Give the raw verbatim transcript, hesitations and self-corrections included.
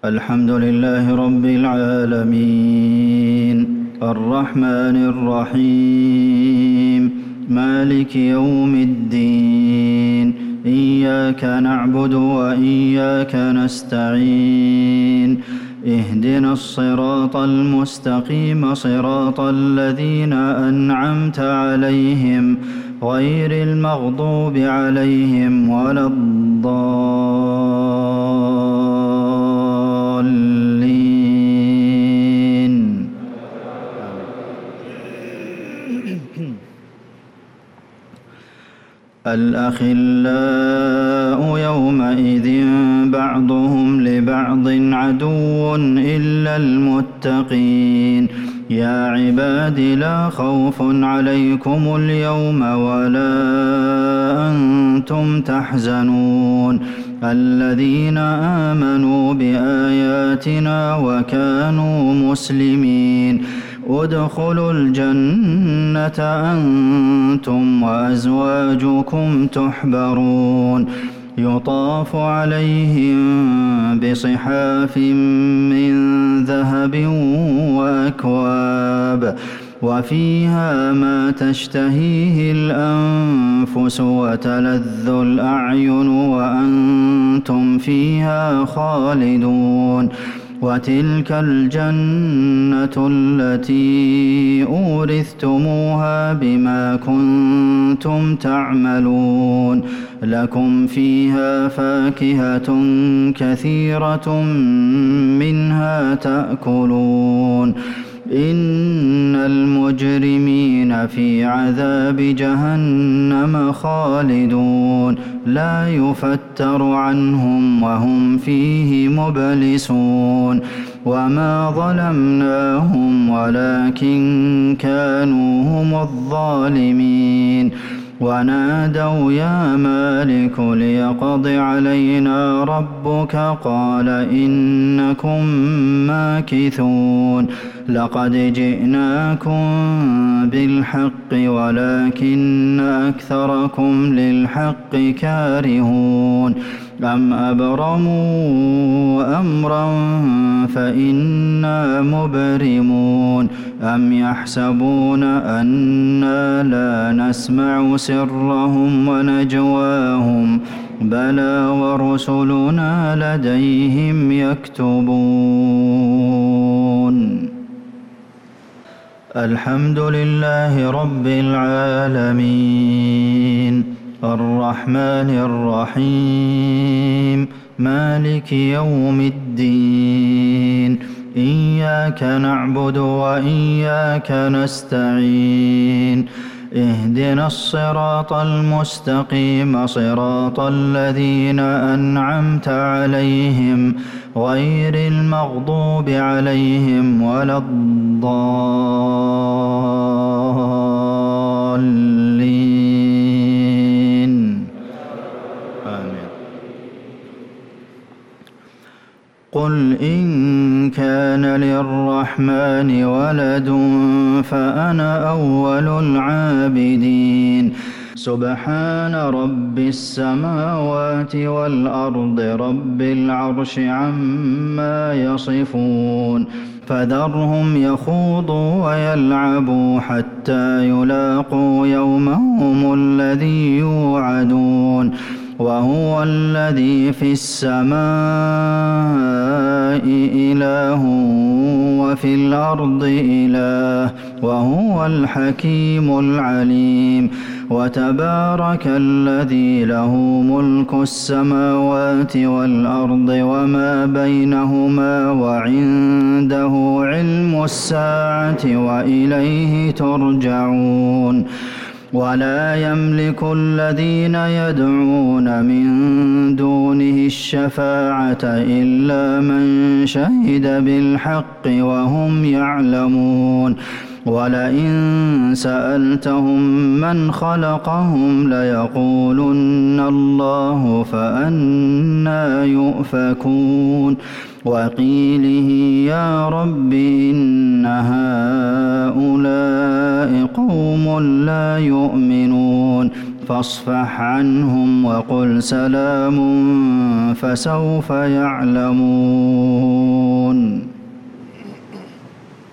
الحمد لله رب العالمين الرحمن الرحيم مالك يوم الدين إياك نعبد وإياك نستعين اهدنا الصراط المستقيم صراط الذين أنعمت عليهم غير المغضوب عليهم ولا الضالين. الأخلاء يومئذ بعضهم لبعض عدو إلا المتقين. يا عباد لا خوف عليكم اليوم ولا أنتم تحزنون الذين آمنوا بآياتنا وكانوا مسلمين ادخلوا الجنة أنتم وأزواجكم تحبرون يطاف عليهم بصحاف من ذهب وأكواب وفيها ما تشتهيه الأنفس وتلذ الأعين وأنتم فيها خالدون وتلك الجنة التي أورثتموها بما كنتم تعملون لكم فيها فاكهة كثيرة منها تأكلون إن المجرمين في عذاب جهنم خالدون لا يفتر عنهم وهم فيه مبلسون وما ظلمناهم ولكن كانوا هم الظالمين ونادوا يا مالك ليقض علينا ربك قال إنكم ماكثون لقد جئناكم بالحق ولكن أكثركم للحق كارهون أم أبرموا أمرا فإنا مبرمون أم يحسبون أنا لا نسمع سرهم ونجواهم بلى ورسلنا لديهم يكتبون. الحمد لله رب العالمين الرحمن الرحيم مالك يوم الدين إياك نعبد وإياك نستعين اهدنا الصراط المستقيم صراط الذين أنعمت عليهم غير المغضوب عليهم ولا الضالين. آمين. قل إن كان للرحمن ولد فأنا أول العابدين سبحان رب السماوات والأرض رب العرش عما يصفون فذرهم يخوضوا ويلعبوا حتى يلاقوا يومهم الذي يوعدون وهو الذي في السماء إله وفي الأرض إله وهو الحكيم العليم وتبارك الذي له ملك السماوات والأرض وما بينهما وعنده علم الساعة وإليه ترجعون ولا يملك الذين يدعون من دونه الشفاعة إلا من شهد بالحق وهم يعلمون ولئن سألتهم من خلقهم ليقولن الله فأنى يؤفكون وقيله يا رب إن هؤلاء قوم لا يؤمنون فاصفح عنهم وقل سلام فسوف يعلمون.